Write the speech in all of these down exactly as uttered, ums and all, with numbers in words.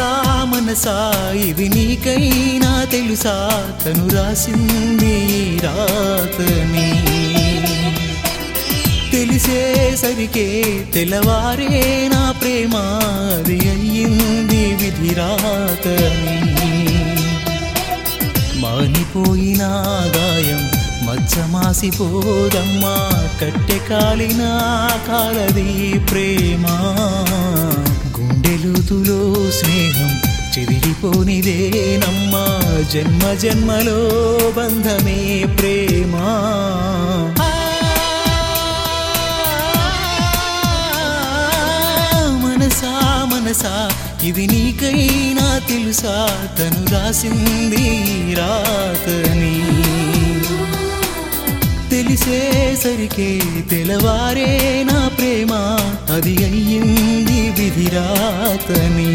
మనసా మనసా ఇవి నీకైనా తెలుసా తను రాసింది రాతని తెలిసేసరికే తెల్లవారే నా ప్రేమ అది అయ్యింది విధి రాతని మానిపోయిన గాయం మచ్చమాసిపోదమ్మా కట్టె కాలిన కాలది ప్రేమ గుండెలుతులో స్నేహం చెదిరిపోనిదేనమ్మా జన్మ జన్మలో బంధమే ప్రేమ మనసా మనసా ఇది నీకైనా తెలుసా తను రాసింది రాతని తెలిసేసరికే తెల్లవారే నా ప్రేమ అది అయ్యింది విధి రాతని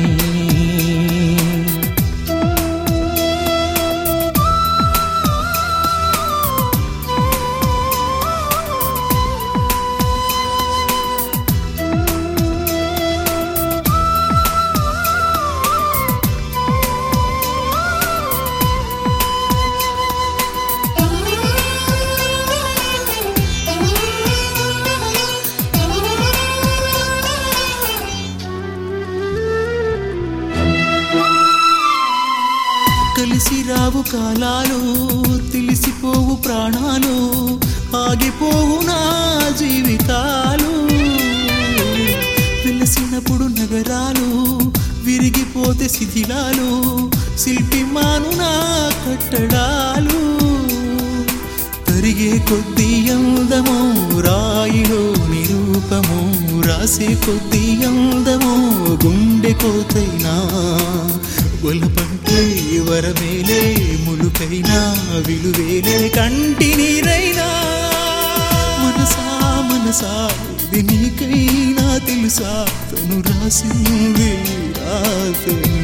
కలిసి రావు కాలాలు తెలిసిపోవు ప్రాణాలు ఆగిపోవు నా జీవితాలు వెలసినప్పుడు నగరాలు విరిగిపోతే శిథిలాలు శిల్పి మాను నా కట్టడాలు తరిగే కొద్ది అందమో రాయిలో నిరూపము రాసే కొద్ది అందమో గుండె కోతైనా ఒలపంటే వరమేలే ములుకైనా విలువేలే కంటి నీరైనా మనసా మనసా ఇది నీకైనా తెలుసా తను రాసింది రాతని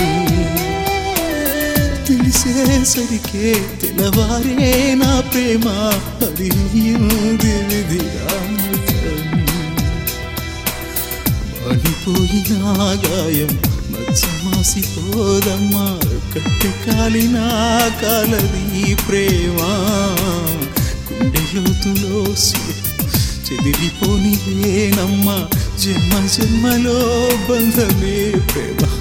తెలిసేసరికే తెల్లవారే నా ప్రేమ అది అయ్యింది విధి రాతని మానిపోయిన గాయం మచ్చమాసిపోదమ్మా కట్టె కాలిన కాలది ప్రేమ గుండెలోతులో చెదిరిపోనిదేనమ్మా జన్మ జన్మలో బంధమే ప్రేమ